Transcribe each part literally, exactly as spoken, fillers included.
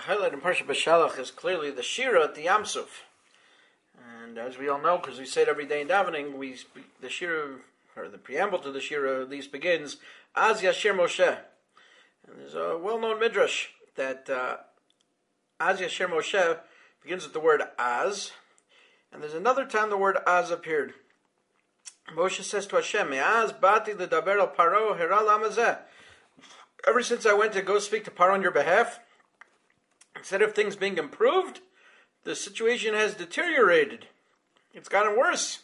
highlight in Parsha Beshalach is clearly the Shira at the Yam Suf. And as we all know, because we say it every day in davening, we speak, the Shira, or the preamble to the Shira at least begins, Az Yashir Moshe. And there's a well-known midrash that uh, Az Yashir Moshe begins with the word Az, and there's another time the word Az appeared. Moshe says to Hashem, Az bati ledaber al Paro hera lamazeh. Ever since I went to go speak to Paro on your behalf, instead of things being improved, the situation has deteriorated. It's gotten worse.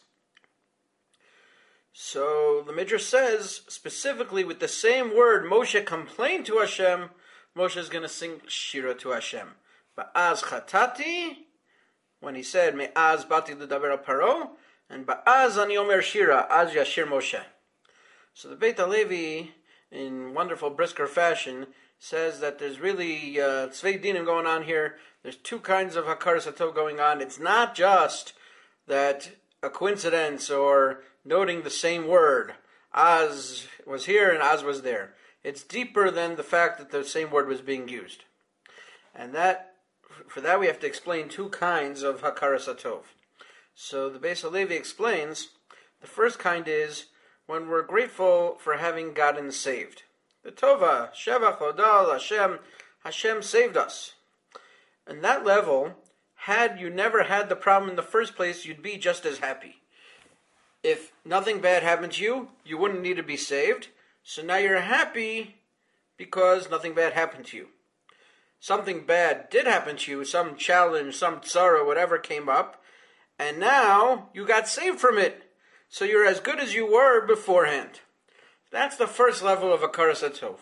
So the Midrash says, specifically with the same word Moshe complained to Hashem, Moshe is going to sing Shira to Hashem. Ba'az chatati, when he said, Me'az bati ledaber al Paro, and Ba'az ani omer Shira, az yashir Moshe. So the Beit HaLevi, in wonderful brisker fashion, says that there's really uh, tzvei dinim going on here. There's two kinds of hakaras hatov going on. It's not just that a coincidence or noting the same word. Az was here and Az was there. It's deeper than the fact that the same word was being used. And that, for that we have to explain two kinds of hakaras hatov. So the Beis HaLevi explains, the first kind is when we're grateful for having gotten saved. The Tova, Shevach, Hodal, Hashem, Hashem saved us. And that level, had you never had the problem in the first place, you'd be just as happy. If nothing bad happened to you, you wouldn't need to be saved. So now you're happy because nothing bad happened to you. Something bad did happen to you, some challenge, some tzara, whatever came up, and now you got saved from it. So you're as good as you were beforehand. That's the first level of hakaras hatov.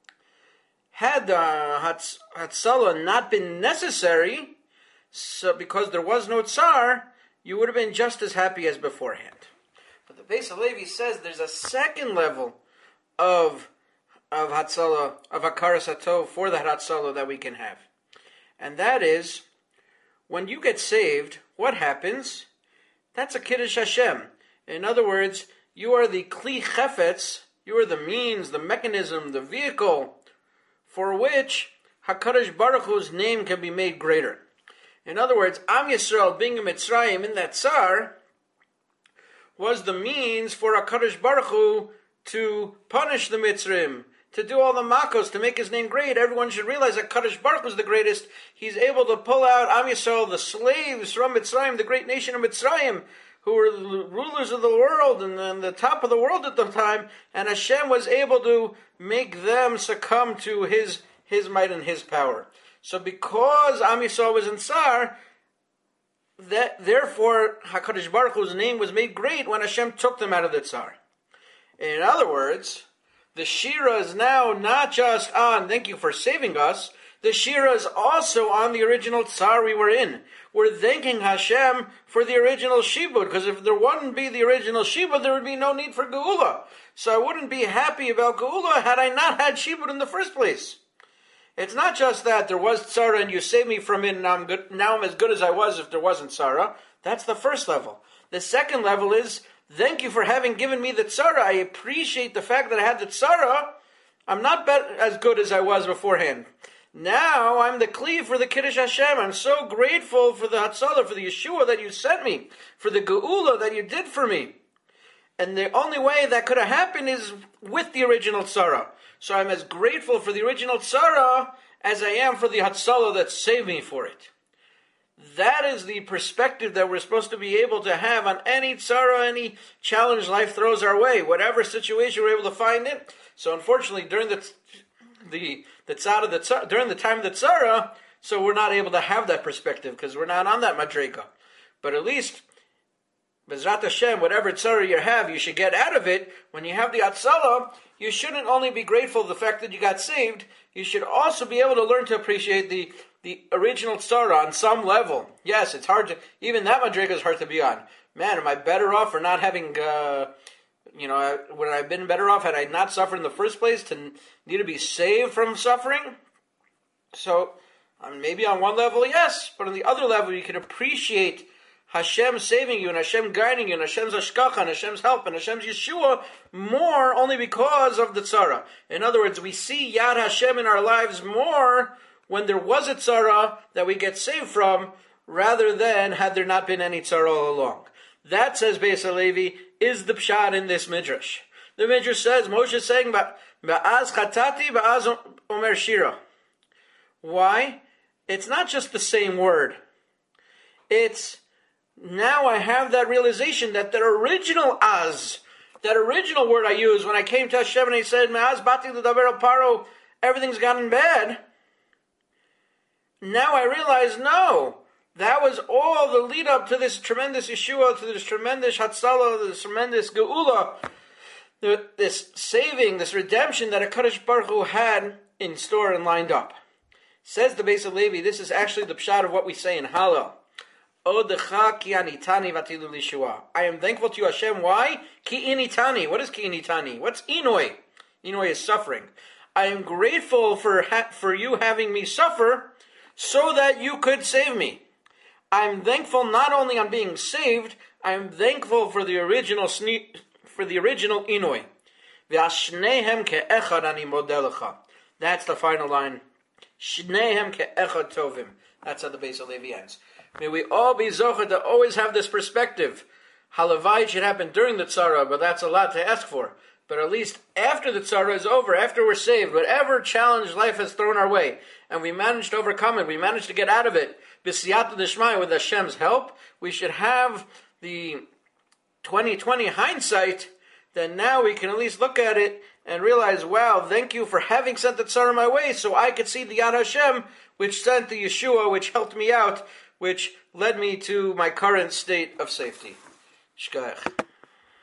Had uh, Hatzalah not been necessary, so because there was no tsar, you would have been just as happy as beforehand. But the Beis HaLevi says there's a second level of of Hatzalah, of hakaras hatov for the Hatzalah that we can have. And that is, when you get saved, what happens? That's a Kiddush Hashem. In other words, you are the Kli Chefetz, you are the means, the mechanism, the vehicle for which HaKadosh Baruch Hu's name can be made greater. In other words, Am Yisrael being a Mitzrayim in that Tsar was the means for HaKadosh Baruch Hu to punish the Mitzrayim, to do all the makos, to make his name great. Everyone should realize that Kadosh Baruch Hu is the greatest. He's able to pull out Am Yisrael, the slaves from Mitzrayim, the great nation of Mitzrayim, who were the rulers of the world and, and the top of the world at the time, and Hashem was able to make them succumb to his his might and his power. So because Am Yisrael was in Tsar, that therefore HaKadosh Baruch Hu's name was made great when Hashem took them out of the Tsar. In other words, the Shira is now not just on, thank you for saving us, the Shira is also on the original Tsar we were in. We're thanking Hashem for the original Shibud, because if there wouldn't be the original Shibud, there would be no need for Geula. So I wouldn't be happy about Geula had I not had Shibud in the first place. It's not just that there was Tzara and you saved me from it and now I'm, good, now I'm as good as I was if there wasn't Tzara. That's the first level. The second level is, thank you for having given me the Tzara. I appreciate the fact that I had the Tzara. I'm not as good as I was beforehand. Now I'm the Kli for the Kiddush Hashem. I'm so grateful for the Hatzalah, for the Yeshua that you sent me, for the Geula that you did for me. And the only way that could have happened is with the original Tzara. So I'm as grateful for the original Tzara as I am for the Hatzalah that saved me for it. That is the perspective that we're supposed to be able to have on any tzara, any challenge life throws our way, whatever situation we're able to find it. So unfortunately, during the the the tzara, the tzara, during the time of the tzara, so we're not able to have that perspective because we're not on that madrega. But at least, Bezrat Hashem, whatever tzara you have, you should get out of it. When you have the Hatzalah, you shouldn't only be grateful for the fact that you got saved, you should also be able to learn to appreciate the the original tzara on some level. Yes, it's hard to, even that madrega is hard to be on. Man, am I better off for not having, uh, you know, would I have been better off had I not suffered in the first place to need to be saved from suffering? So, um, maybe on one level, yes, but on the other level, you can appreciate Hashem saving you and Hashem guiding you and Hashem's ashkacha and Hashem's help and Hashem's Yeshua more only because of the tzara. In other words, we see Yad Hashem in our lives more when there was a tzara that we get saved from, rather than had there not been any tzara all along. That, says Beis Halevi, is the pshat in this midrash. The midrash says, Moshe is saying, Ba'az chatati, ba'az omer shira. Why? It's not just the same word. It's, now I have that realization that the original az, that original word I used when I came to Hashem and I said, Me'az bati l'daber al paro, everything's gotten bad. Now I realize, no, that was all the lead up to this tremendous Yeshua, to this tremendous Hatzalah, this tremendous Geula, this saving, this redemption that HaKadosh Baruch Hu had in store and lined up. Says the Beis Halevi, this is actually the pshat of what we say in Hallel. Odecha ki anitani vatilu lishua. I am thankful to you, Hashem. Why? Ki initani. What is ki initani? What's inoi? Inoi is suffering. I am grateful for ha- for you having me suffer so that you could save me. I'm thankful not only on being saved, I'm thankful for the original sne- for the original inoi. V'ashnehem ke'echad ani modelecha. That's the final line. Shnehem ke'echad tovim. That's how the Beis Halevi ends. May we all be zocheh to always have this perspective. Halavai should happen during the tzara, but that's a lot to ask for. But at least after the tzara is over, after we're saved, whatever challenge life has thrown our way, and we managed to overcome it, we managed to get out of it, b'siyata d'shmaya, with Hashem's help, we should have the twenty twenty hindsight, then now we can at least look at it and realize, wow, thank you for having sent the tzara my way, so I could see the Yad Hashem, which sent the Yeshua, which helped me out, which led me to my current state of safety. Shkach.